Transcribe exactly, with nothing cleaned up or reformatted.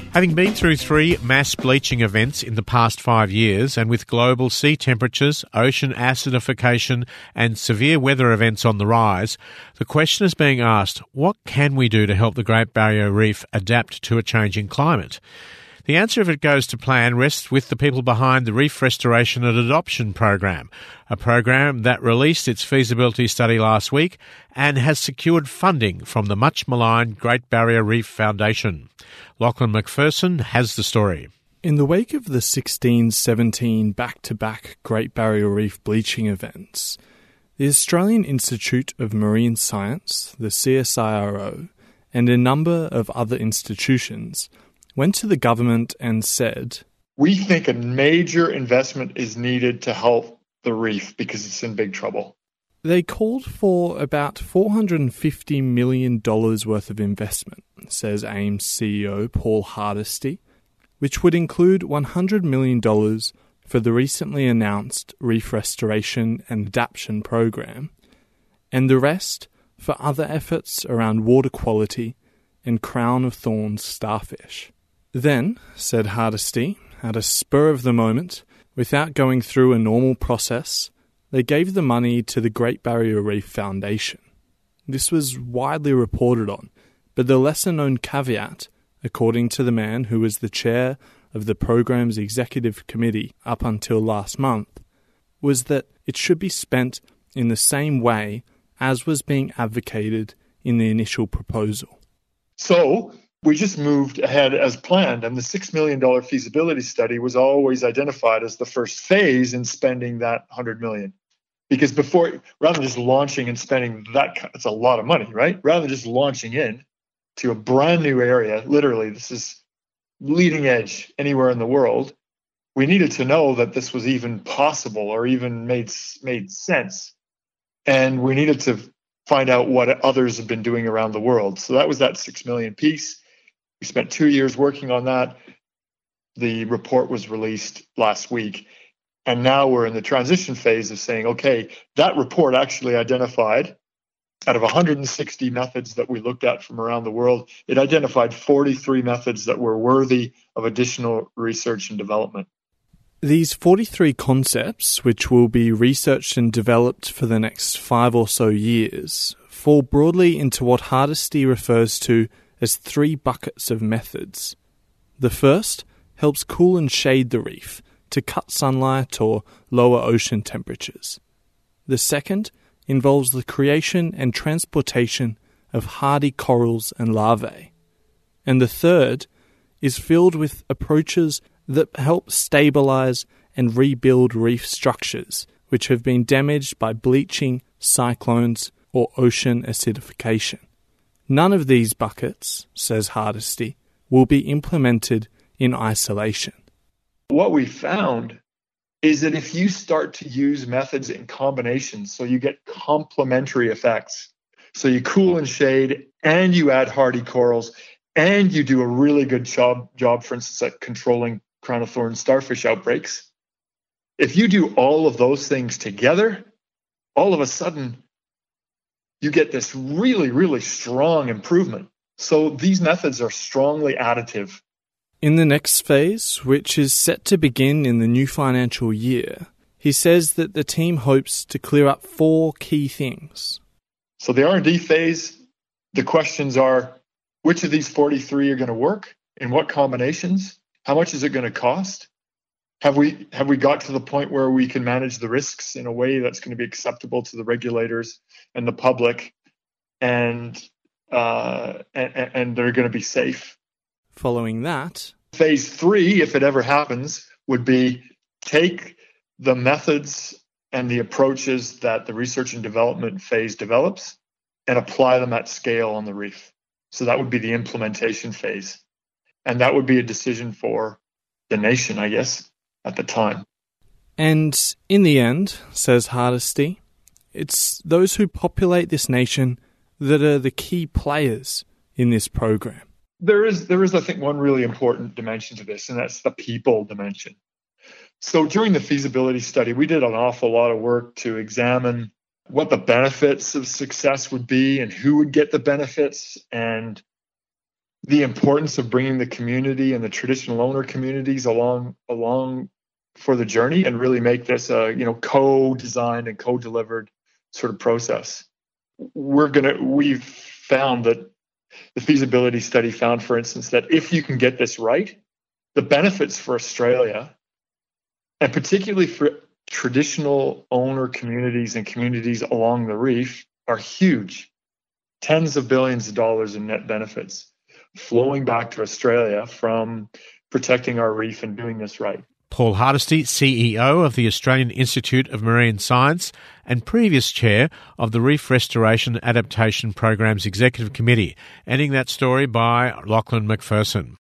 Having been through three mass bleaching events in the past five years, and with global sea temperatures, ocean acidification and severe weather events on the rise, the question is being asked, what can we do to help the Great Barrier Reef adapt to a changing climate? The answer, if it goes to plan, rests with the people behind the Reef Restoration and Adoption Program, a program that released its feasibility study last week and has secured funding from the much-maligned Great Barrier Reef Foundation. Lachlan McPherson has the story. In the wake of the sixteen seventeen back-to-back Great Barrier Reef bleaching events, the Australian Institute of Marine Science, the C S I R O, and a number of other institutions went to the government and said, "We think a major investment is needed to help the reef because it's in big trouble." They called for about four hundred fifty million dollars worth of investment, says AIM's C E O Paul Hardisty, which would include one hundred million dollars for the recently announced Reef Restoration and Adaptation Program, and the rest for other efforts around water quality and crown of thorns starfish. Then, said Hardisty, at a spur of the moment, without going through a normal process, they gave the money to the Great Barrier Reef Foundation. This was widely reported on, but the lesser-known caveat, according to the man who was the chair of the program's executive committee up until last month, was that it should be spent in the same way as was being advocated in the initial proposal. So, we just moved ahead as planned, and the six million dollars feasibility study was always identified as the first phase in spending that one hundred million dollars. Because before, rather than just launching and spending that, it's a lot of money, right? Rather than just launching in to a brand new area, literally, this is leading edge anywhere in the world, we needed to know that this was even possible or even made made sense. And we needed to find out what others have been doing around the world. So that was that six million dollars piece. We spent two years working on that. The report was released last week. And now we're in the transition phase of saying, okay, that report actually identified, out of one hundred sixty methods that we looked at from around the world, it identified forty-three methods that were worthy of additional research and development. These forty-three concepts, which will be researched and developed for the next five or so years, fall broadly into what Hardisty refers to as three buckets of methods. The first helps cool and shade the reef to cut sunlight or lower ocean temperatures. The second involves the creation and transportation of hardy corals and larvae. And the third is filled with approaches that help stabilize and rebuild reef structures which have been damaged by bleaching, cyclones, or ocean acidification. None of these buckets, says Hardisty, will be implemented in isolation. What we found is that if you start to use methods in combination, so you get complementary effects, so you cool and shade and you add hardy corals and you do a really good job, job for instance, at controlling crown of thorns starfish outbreaks, if you do all of those things together, all of a sudden, you get this really, really strong improvement. So these methods are strongly additive. In the next phase, which is set to begin in the new financial year, he says that the team hopes to clear up four key things. So the R and D phase, the questions are, which of these forty-three are going to work? In what combinations? How much is it going to cost? Have we have we got to the point where we can manage the risks in a way that's going to be acceptable to the regulators and the public, and uh, and, and they're going to be safe? Following that, phase three, if it ever happens, would be take the methods and the approaches that the research and development phase develops and apply them at scale on the reef. So that would be the implementation phase. And that would be a decision for the nation, I guess, at the time. And in the end, says Hardisty, it's those who populate this nation that are the key players in this program. There is, there is, I think, one really important dimension to this, and that's the people dimension. So during the feasibility study, we did an awful lot of work to examine what the benefits of success would be and who would get the benefits. And the importance of bringing the community and the traditional owner communities along along for the journey and really make this a you know co-designed and co-delivered sort of process. We're gonna we've found that the feasibility study found, for instance, that if you can get this right, the benefits for Australia, and particularly for traditional owner communities and communities along the reef, are huge. Tens of billions of dollars in net benefits flowing back to Australia from protecting our reef and doing this right. Paul Hardesty, C E O of the Australian Institute of Marine Science and previous chair of the Reef Restoration Adaptation Program's Executive Committee, ending that story by Lachlan McPherson.